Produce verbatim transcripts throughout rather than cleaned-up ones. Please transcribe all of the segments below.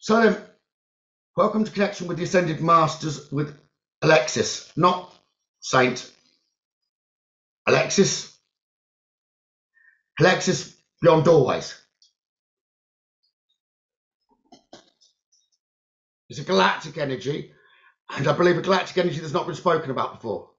So then, welcome to Connection with the Ascended Masters with Alexis, not Saint. Alexis. Alexis beyond doorways. It's a galactic energy, and I believe a galactic energy that's not been spoken about before.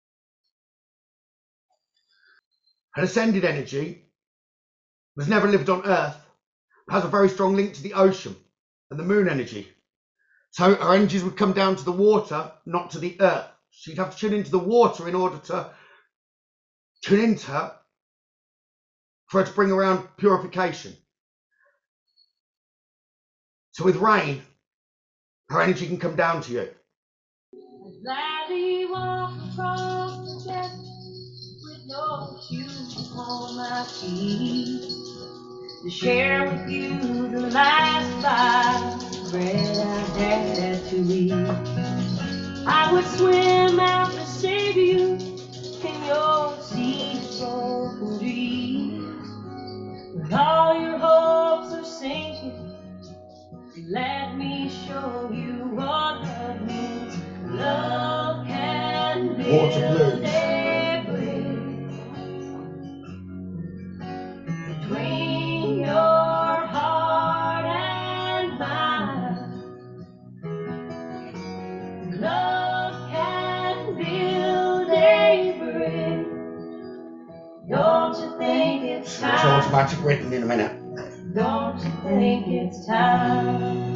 An ascended energy that's never lived on Earth has a very strong link to the ocean and the moon energy. So her energies would come down to the water, not to the earth. She'd have to tune into the water in order to tune into her, for her to bring around purification. So with rain, her energy can come down to you. I'd gladly walk across the deck with no shoes on my feet to share with you the last bite of bread I had to eat. I would swim out to save you in your sea broken dreams. When all your hopes are sinking, let me show you what love means. Love can build a bridge between your heart and mine. Love can build a bridge. Don't you think it's time? It's automatic written in a minute. Don't you think it's time?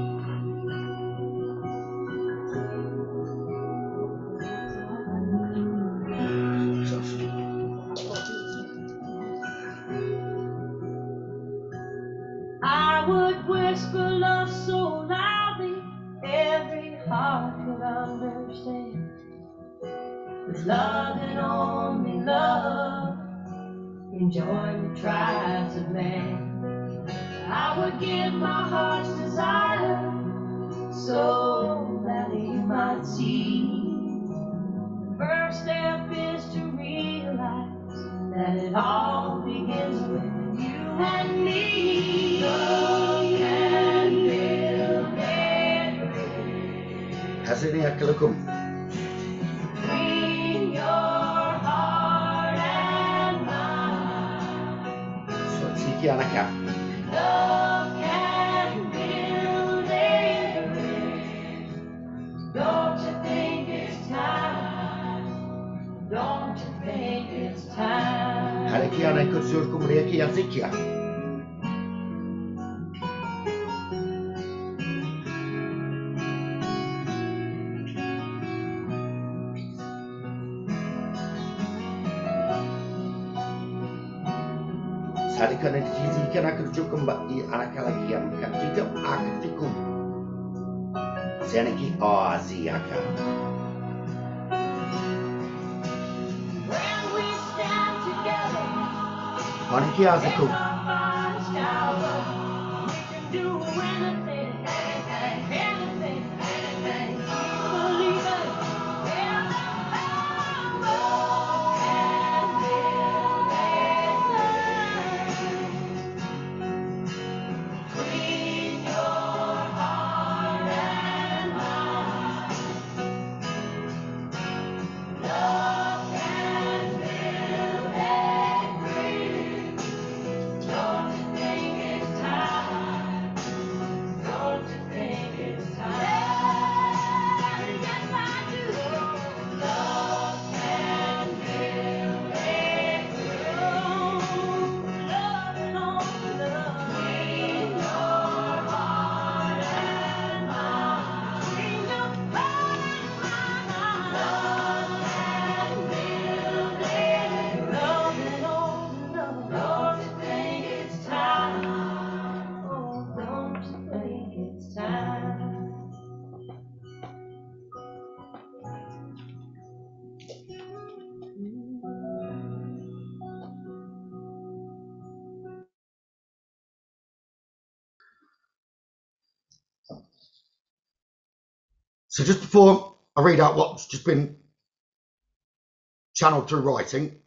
I would whisper love so loudly every heart could understand. With love and only love, enjoy the trials of man. I would give my heart's desire so that you might see. The first step is to realize that it all begins with you and me. Love can build a bridge Hazini akalakum. between your heart and mine. So Tiki Anaka. Love can build a bridge. Don't you think it's time? Don't you think it's time? Halikiana Kutsur Kumriaki Yazikia. Sadikana Tizikana Kutukum, but the Anakalakiam Katika Akutukum. Zeniki Aziaka. When we stand together, Aniki Azakum. we can do anything, anything, anything. Believe it. There's a power can build a bridge between your heart and mine. Love can build a bridge. Don't you think it's time? Don't you think it's time? Yes, I do. Love can build a bridge. Love and only love. Between your heart and mine. Between your heart and mine. Love can build a bridge. Love and only love. Don't you think it's time? Oh, don't you think it's time? So just before I read out what's just been channeled through writing,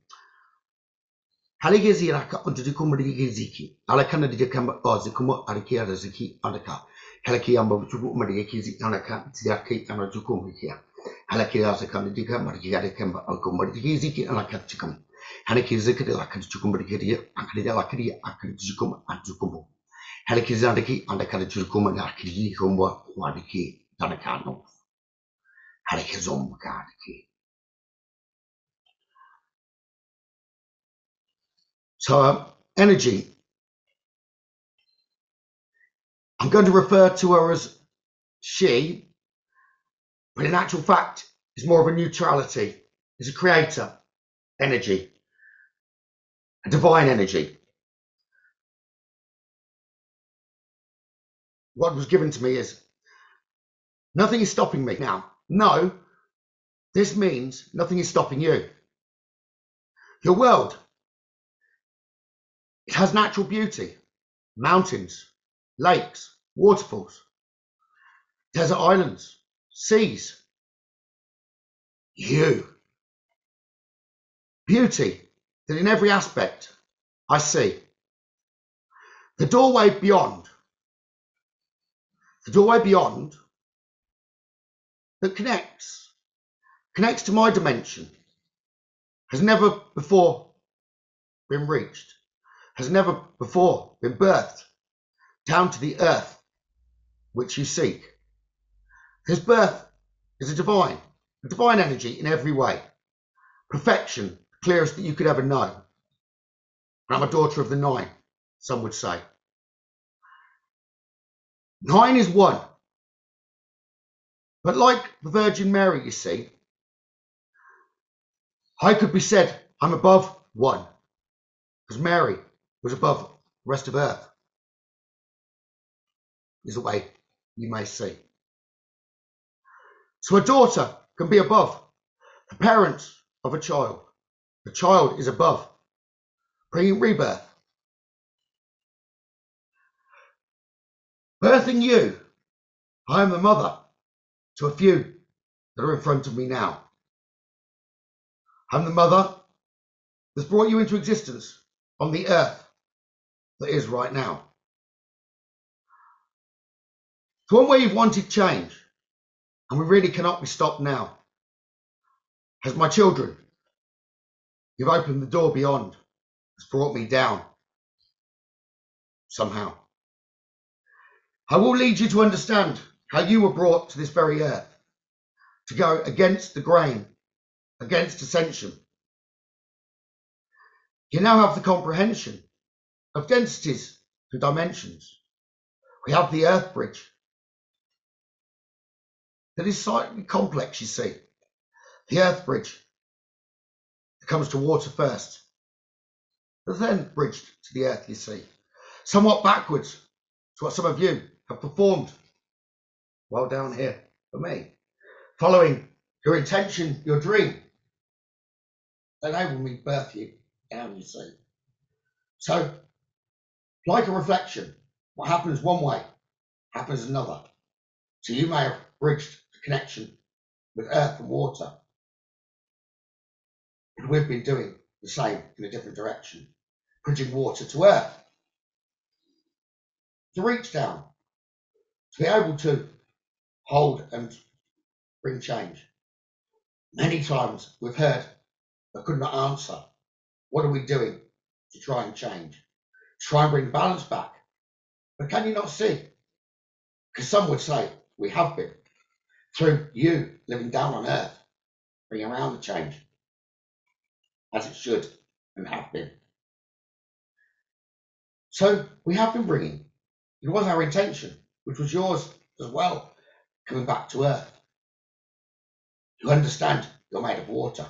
Haligiziraka under the Kumrigiziki, Alakana de Kamba Ozikuma Arikia Ziki Andaka. Halaki amba chuku mari kizi anaka tiaki ana chuku kia. Halaki asa kan dika mari kia kamba alko mari kizi ki anaka chikam. Halaki zikri lakan chuku mari kia akri lakri akri chukum anchukum. Halaki zandaki andaka chukum akri komba wadiki tanakano. Halaki zombakaki. So um, energy, I'm going to refer to her as she, but in actual fact, it's more of a neutrality. It's a creator energy, a divine energy. What was given to me is nothing is stopping me now. No, this means nothing is stopping you. Your world, it has natural beauty, mountains, lakes, waterfalls, desert islands, seas. You. Beauty that in every aspect I see. The doorway beyond, the doorway beyond that connects, connects to my dimension, has never before been reached, has never before been birthed down to the earth which you seek. His birth is a divine, a divine energy in every way. Perfection, clearest that you could ever know. I'm a daughter of the nine, some would say. Nine is one. But like the Virgin Mary, you see, I could be said I'm above one, because Mary was above the rest of earth, is the way you may see. So a daughter can be above the parents of a child. The child is above, bringing rebirth. Birthing you, I am the mother to a few that are in front of me now. I'm the mother that's brought you into existence on the earth that is right now. It's one way you've wanted change, and we really cannot be stopped now. As my children, you've opened the door beyond, has brought me down somehow. I will lead you to understand how you were brought to this very earth, to go against the grain, against ascension. You now have the comprehension of densities and dimensions. We have the earth bridge that is slightly complex, you see. The earth bridge that comes to water first, but then bridged to the earth, you see. Somewhat backwards to what some of you have performed while down here for me. Following your intention, your dream, enabled me to birth you down, you see. So, like a reflection, what happens one way happens another. So you may have bridged the connection with earth and water, but we've been doing the same in a different direction, bridging water to earth, to reach down, to be able to hold and bring change. Many times we've heard but could not answer, what are we doing to try and change? Try and bring balance back. But can you not see? Because some would say we have been, through you living down on earth, bringing around the change, as it should and have been. So we have been bringing, it was our intention, which was yours as well, coming back to earth. You understand you're made of water.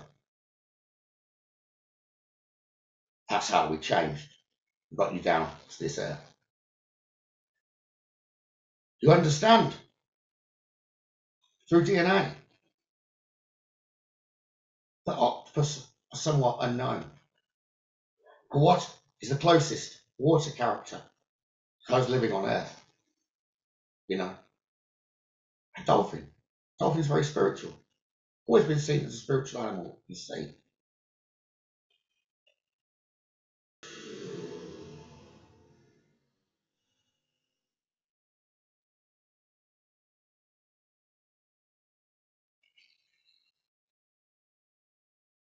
That's how we changed and got you down to this earth. You understand through D N A that octopus are somewhat unknown. But what is the closest water character to those living on earth? You know, a dolphin. Dolphin's very spiritual. Always been seen as a spiritual animal, you see.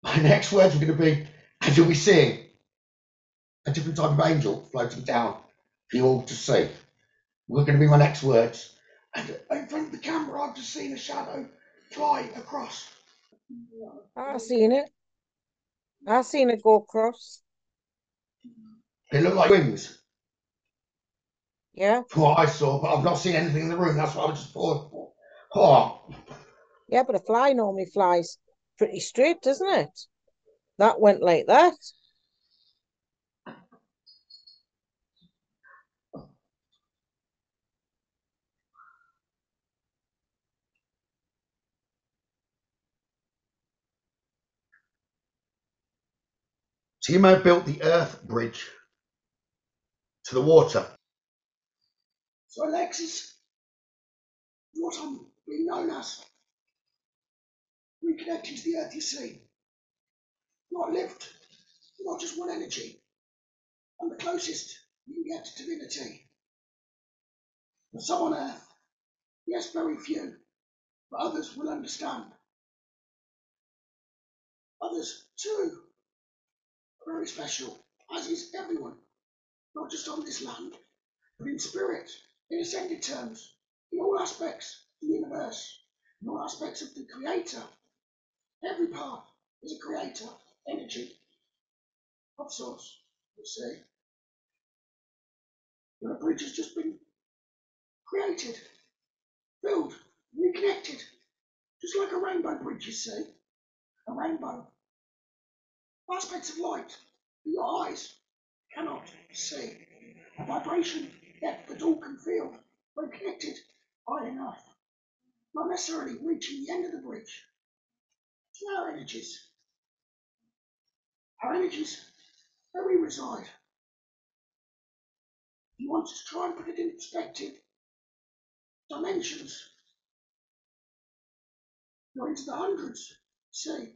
My next words were going to be, as you'll be seeing, a different type of angel floating down for you all to see. Were going to be my next words. And in front of the camera, I've just seen a shadow fly across. I seen it. I seen it go across. It looked like wings Yeah. from what I saw, but I've not seen anything in the room. That's what I was just for. Oh, Yeah, but a fly normally flies pretty straight, doesn't it? That went like that. so you may have built the earth bridge to the water. So Alexis, what I'm being known as, reconnecting to the earth, you see. Not lived, not just one energy. I'm the closest you can get to divinity. But some on earth, yes, very few, but others will understand. Others, too, are very special, as is everyone, not just on this land, but in spirit, in ascended terms, in all aspects of the universe, in all aspects of the Creator. Every part is a creator, energy, of source, you see. But a bridge has just been created, built, reconnected, just like a rainbow bridge, you see. A rainbow. Aspects of light that your eyes cannot see. A vibration yet that all can feel when connected high enough. Not necessarily reaching the end of the bridge. To our energies. Our energies, where we reside. If you want to try and put it in perspective, dimensions, go into the hundreds, see.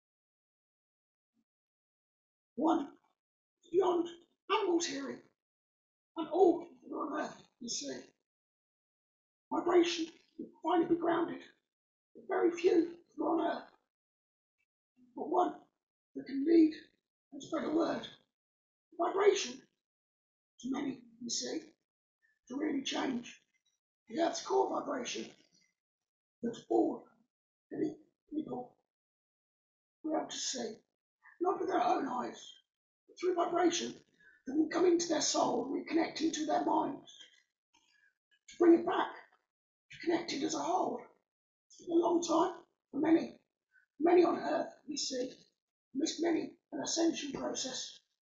One is beyond animals' hearing, and all that are on earth, you see. Vibration will finally be grounded, with very few that are on earth, but one that can lead and spread a word. Vibration to many, you see, to really change the earth's core vibration that all many people will be able to see, not with their own eyes, but through vibration that will come into their soul and reconnect into their minds, to bring it back, to connect it as a whole. It's been a long time for many, many on earth, we see, missed many an ascension process.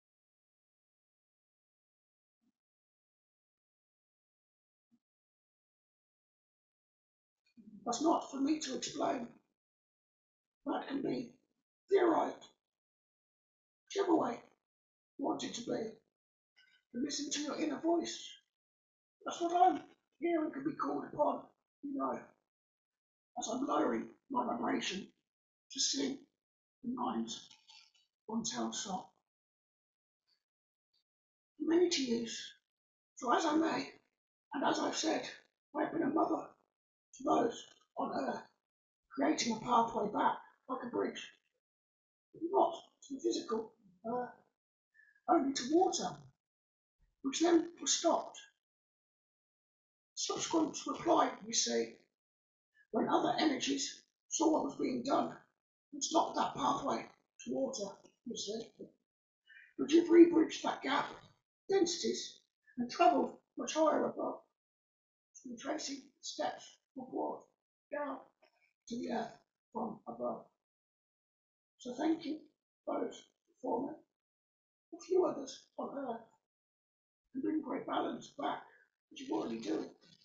That's not for me to explain. That can be theorized, whichever way you want it to be. And listen to your inner voice. That's what I'm hearing can be called upon, you know, as I'm lowering my vibration to sing the mind's one-tailed song. Many to use. So as I may, and as I've said, I have been a mother to those on earth, creating a pathway back like a bridge, but not to the physical earth, only to water, which then was stopped. Subsequent reply, you see, when other energies saw what was being done and stopped that pathway to water, you see. But you've rebridged that gap, densities, and travelled much higher above, retracing steps upward, down to the earth from above. So thank you, those before me, a few others on earth, and bring great balance back, which you're already doing,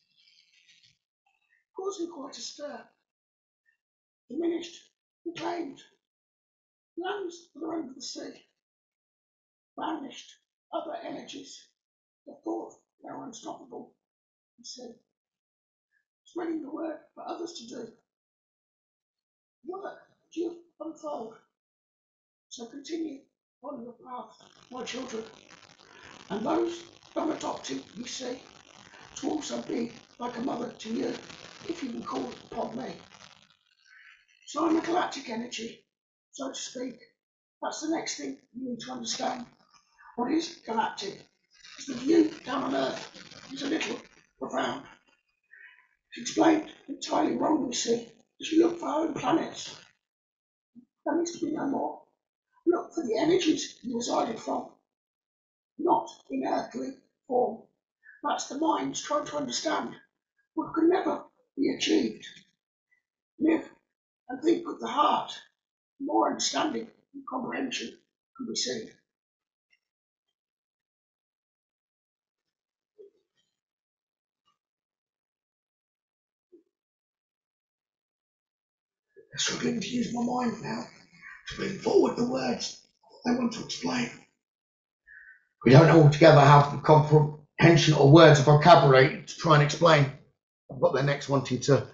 causing quite a stir. Diminished, reclaimed, lands at the end of the sea, vanished other energies that thought they were unstoppable, you see. Spreading the word for others to do. Work to unfold. So continue on your path, my children, and those I'm adopting, you see, to also be like a mother to you, if you can call upon me. So I'm a galactic energy, so to speak. That's the next thing you need to understand. What is galactic? Because the view down on Earth is a little profound. It's explained entirely wrong, you see, as you look for home planets. There needs to be no more. Look for the energies you resided from, not in earthly form. That's the mind's trying to understand what could never be achieved. Live and think with the heart. More understanding and comprehension can be seen. I'm struggling to use my mind now to bring forward the words I want to explain. We don't altogether have the comprehension or words of vocabulary to try and explain what they're next wanting to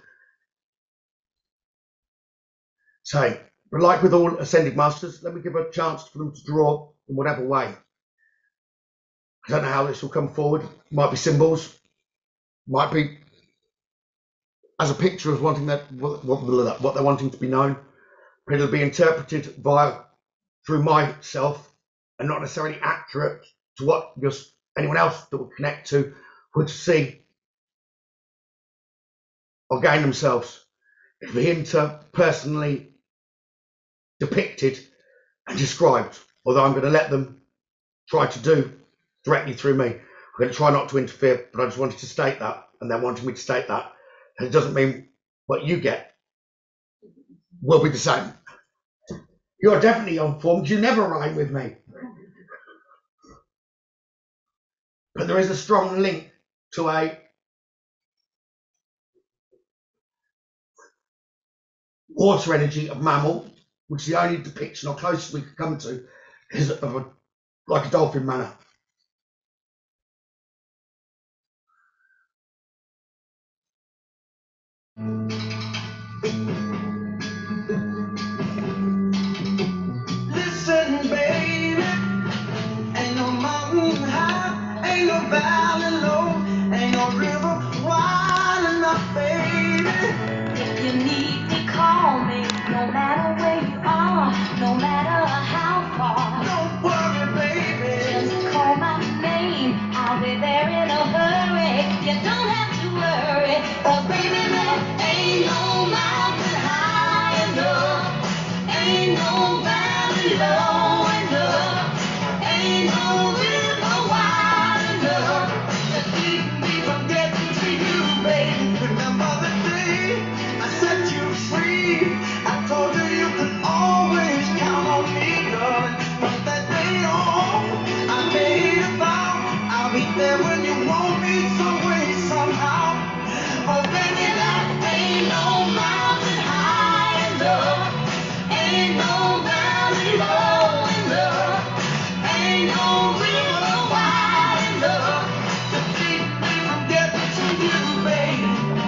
say. But like with all ascended masters, let me give a chance for them to draw in whatever way. I don't know how this will come forward. Might be symbols, might be as a picture of wanting that what, what, what they're wanting to be known, but it'll be interpreted via through myself and not necessarily accurate to what just anyone else that would connect to would see or gain themselves. It'll be interpersonally depicted and described, although I'm going to let them try to do directly through me. I'm going to try not to interfere, but I just wanted to state that, and they're wanting me to state that. And it doesn't mean what you get will be the same. You're definitely on form, you never rhyme with me. But there is a strong link to a water energy of mammal, which is the only depiction or closest we could come to is of a, like a dolphin manner. Listen, baby, ain't no mountain high, ain't no valley low, ain't no river wide enough, baby. If you need me, call me, no matter where you are, no matter how far. Don't worry, baby, just call my name, I'll be there in a hurry. You don't have to worry, 'cause baby, there ain't no mountain high enough, ain't no valley low enough, ain't no river wide enough to keep me from getting to you, baby. Remember the day I set you free? I told you you could always count on me, darling. From that day on, I made a vow I'll be there when you want me, some way, somehow. Oh, baby, there ain't no mountain high enough, ain't no valley low enough, ain't no river wide enough to keep me from getting to you, baby.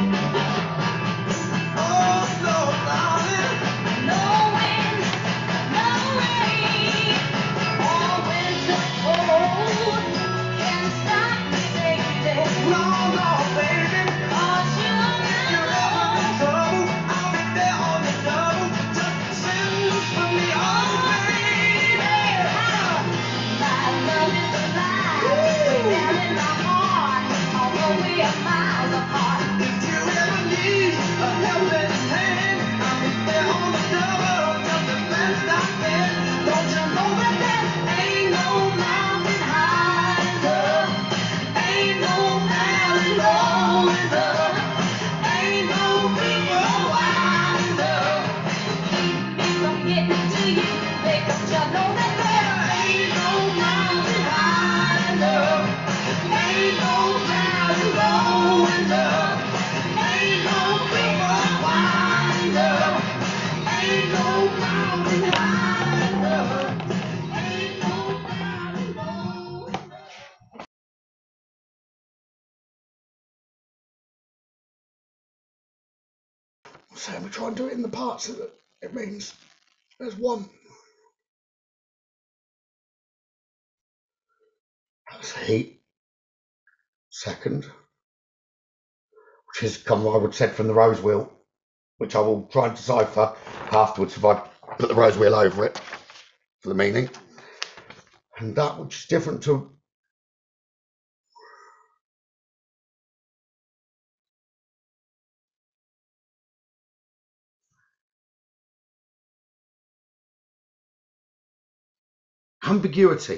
Oh, no, darling, no wind, no rain, or winter cold can stop me, baby. No, no, baby, 'cause you're You're never in trouble. I'll be there on the double. Just send for me, oh baby. My love is alive, way down in my heart, although we are miles apart. If you ever need a helping hand, I'll be there on the double, just the best I can. Don't you know that there ain't no mountain high enough, ain't no valley low enough, ain't no river wide enough to keep me from getting to you, baby. Don't you know that there ain't no mountain high enough, ain't no valley low enough, ain't no river wide enough, ain't no mountain high enough, ain't no valley low enough. So we try and do it in the parts that it means. There's one. That's heat. Second, which is come, I would said from the rose wheel, which I will try and decipher afterwards if I put the rose wheel over it for the meaning. And that which is different to ambiguity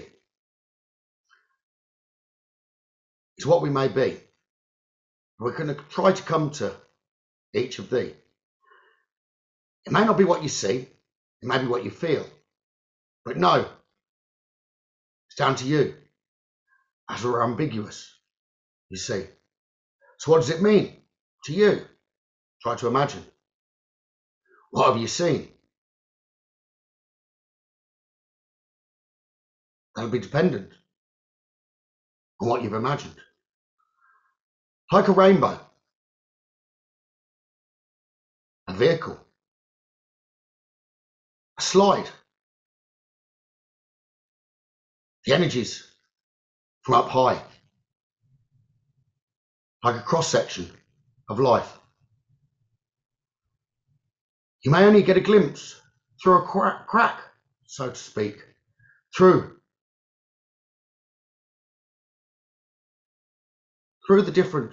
is what we may be. We're going to try to come to each of thee. It may not be what you see, it may be what you feel, but no, it's down to you, as we're ambiguous, you see. So what does it mean to you? Try to imagine. What have you seen? That'll be dependent on what you've imagined. Like a rainbow, a vehicle, a slide, the energies from up high, like a cross-section of life. You may only get a glimpse through a crack, crack, so to speak, through, through the different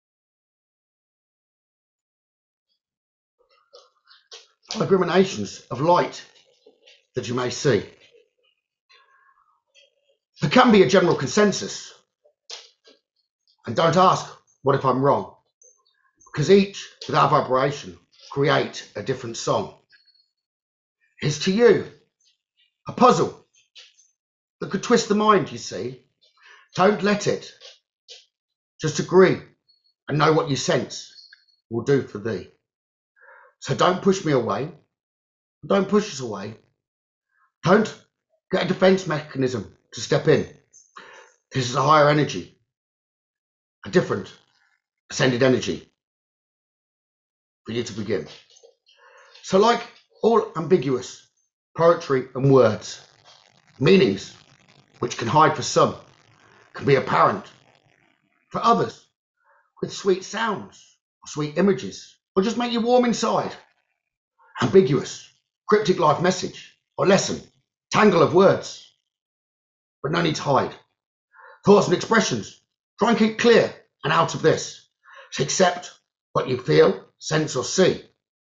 agglomerations of light that you may see. There can be a general consensus, and don't ask, what if I'm wrong? Because each, with our vibration, create a different song. It's to you a puzzle that could twist the mind, you see. Don't let it. Just agree and know what you sense will do for thee. So don't push me away. Don't push us away. Don't get a defense mechanism to step in. This is a higher energy, a different ascended energy for you to begin. So like all ambiguous poetry and words, meanings which can hide for some can be apparent for others with sweet sounds or sweet images or just make you warm inside. Ambiguous, cryptic life message or lesson, tangle of words, but no need to hide. Thoughts and expressions, try and keep clear and out of this. So accept what you feel, sense or see,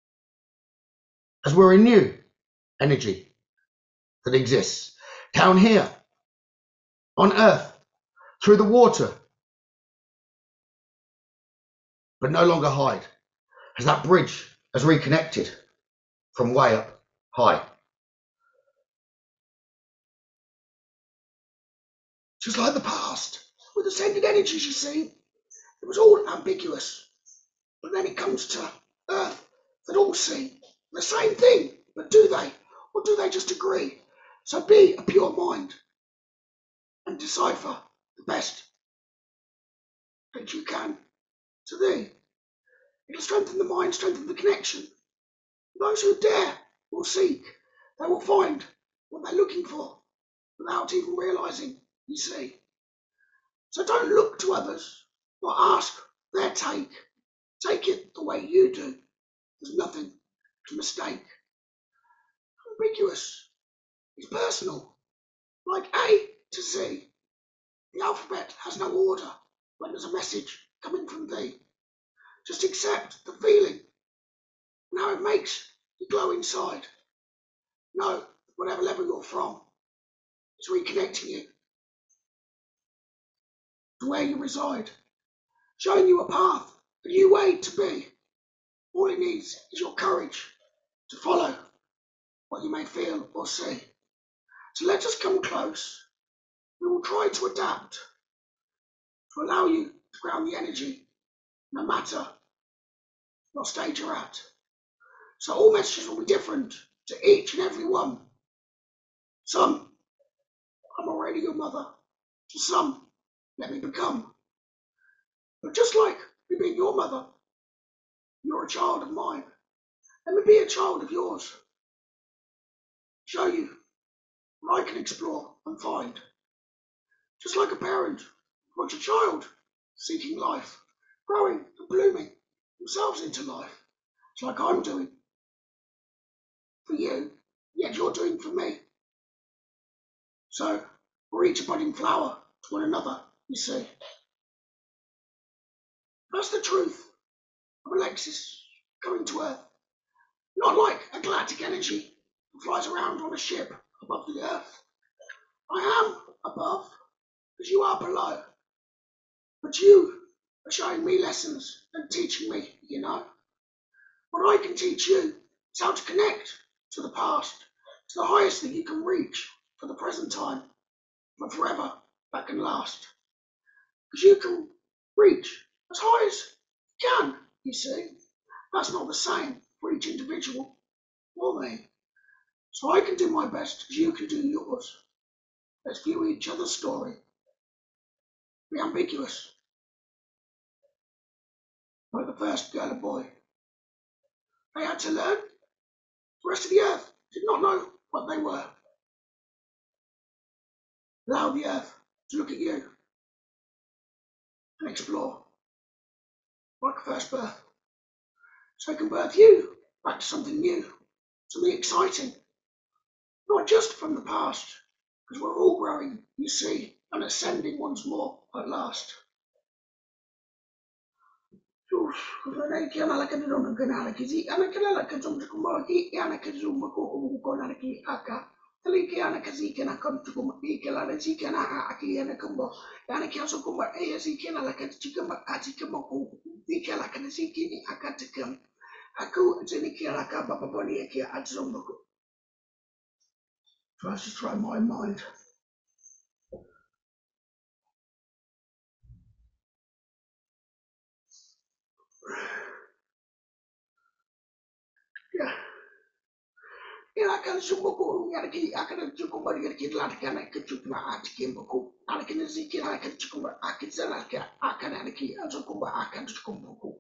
as we're a new energy that exists down here on earth through the water, but no longer hide, as that bridge has reconnected from way up high. Just like the past, with ascended energies, you see, it was all ambiguous. But then it comes to earth that all see the same thing, but do they? Or do they just agree? So be a pure mind and decipher the best that you can to thee. It'll strengthen the mind, strengthen the connection. Those who dare will seek, they will find what they're looking for without even realizing, you see. So don't look to others or ask their take. Take it the way you do. There's nothing to mistake. Ambiguous is personal, like A to Z. The alphabet has no order when there's a message coming from thee. Just accept the feeling and how it makes you glow inside. Know whatever level you're from, it's reconnecting you to where you reside, showing you a path, a new way to be. All it needs is your courage to follow what you may feel or see. So let us come close. We will try to adapt to allow you to ground the energy no matter what stage you're at. So all messages will be different to each and every one. Some, I'm already your mother. To some, let me become. But just like me being your mother, you're a child of mine. Let me be a child of yours. Show you what I can explore and find. Just like a parent wants a child seeking life, growing and blooming themselves into life. It's like I'm doing for you, yet you're doing for me. So we're each a budding flower to one another, you see. That's the truth of Alexis coming to Earth. Not like a galactic energy that flies around on a ship above the Earth. I am above, as you are below. But you are showing me lessons and teaching me, you know. What I can teach you is how to connect to the past, to the highest that you can reach for the present time, but forever that can last. Because you can reach as high as you can, you see. That's not the same for each individual or me. So I can do my best as you can do yours. Let's view each other's story. Be ambiguous. Like the first girl and boy. They had to learn. The rest of the earth did not know what they were. Allow the earth to look at you and explore. Like a first birth. So I can birth you back to something new, something exciting. Not just from the past, because we're all growing, you see, and ascending once more at last. Taliki kaziki na kamtukuma ikela na zika na aki na kumbo yana kiaso kumba e ziki na laka chikama atikama ku ikela kana ziki ni akatikam aku ziniki la ka baba boni yake atzombo. Try to try my mind. Yeah. Ila kan sumbuku yarki akan cukup yarki latkan ke cukma atikim buku alakin zikir akan cukup akan zalaka akan yarki cukup akan cukup buku.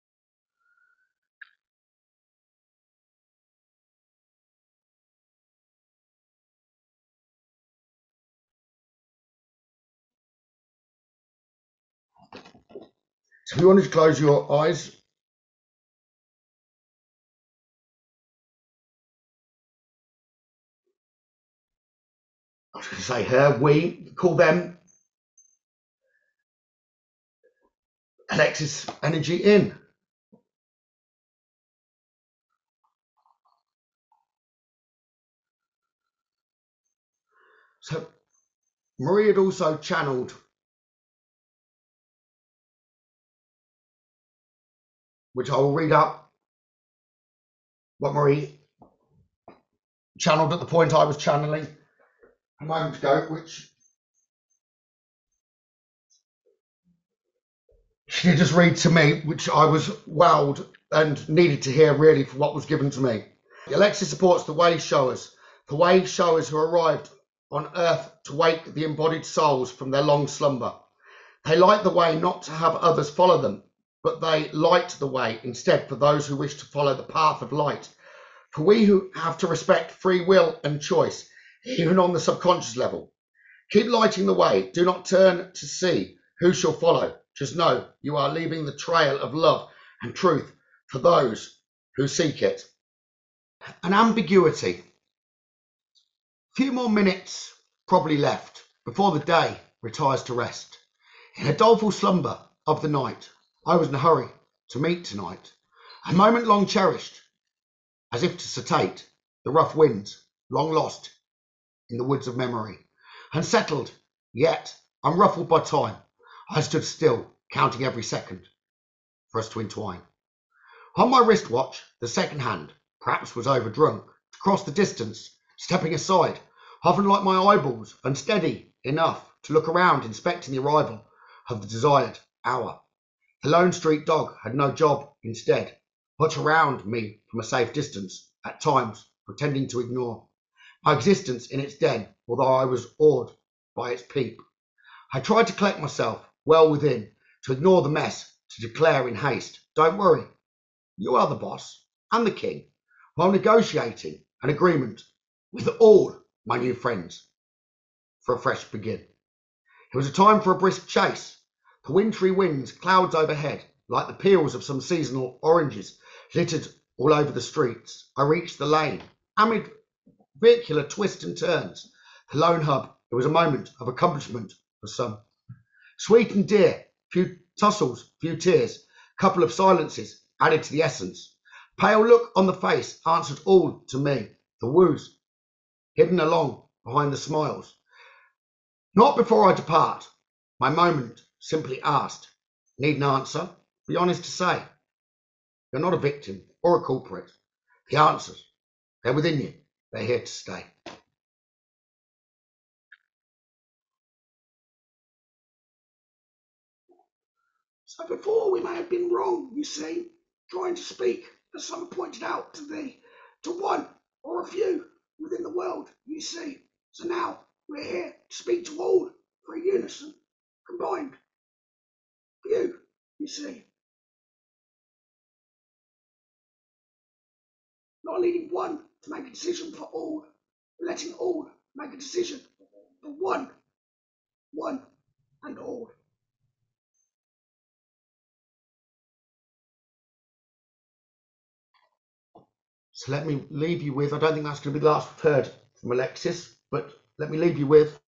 So if you wanted to close your eyes, I was going to say her, we call them Alexis energy in. So Marie had also channeled, which I will read up what Marie channeled at the point I was channeling a moment ago, which she did just read to me, which I was wowed and needed to hear really for what was given to me. Alexis supports the way showers, the way showers who arrived on earth to wake the embodied souls from their long slumber. They light the way not to have others follow them, but they light the way instead for those who wish to follow the path of light. For we who have to respect free will and choice, even on the subconscious level. Keep lighting the way. Do not turn to see who shall follow. Just know you are leaving the trail of love and truth for those who seek it. An ambiguity. Few more minutes probably left before the day retires to rest. In a doleful slumber of the night, I was in a hurry to meet tonight, a moment long cherished, as if to satate the rough winds long lost in the woods of memory. Unsettled, yet unruffled by time, I stood still, counting every second for us to entwine. On my wristwatch, the second hand, perhaps was overdrunk, to cross the distance, stepping aside, often like my eyeballs, unsteady enough to look around, inspecting the arrival of the desired hour. The lone street dog had no job instead, but around me from a safe distance, at times pretending to ignore my existence in its den, although I was awed by its peep. I tried to collect myself well within, to ignore the mess, to declare in haste, don't worry, you are the boss and the king, while negotiating an agreement with all my new friends for a fresh begin. It was a time for a brisk chase. The wintry winds, clouds overhead, like the peels of some seasonal oranges, littered all over the streets. I reached the lane, amid vehicular twists and turns. The lone hub, it was a moment of accomplishment for some. Sweet and dear, few tussles, few tears, couple of silences added to the essence. Pale look on the face answered all to me. The woos, hidden along behind the smiles. Not before I depart. My moment simply asked. Need an answer? Be honest to say. You're not a victim or a culprit. The answers, they're within you. They're here to stay. So before we may have been wrong, you see, trying to speak, as someone pointed out, to the to one or a few within the world, you see. So now we're here to speak to all for a unison, combined view, you see. Not leading one to make a decision for all, but letting all make a decision for one, one and all. So let me leave you with, I don't think that's going to be the last we've heard from Alexis, but let me leave you with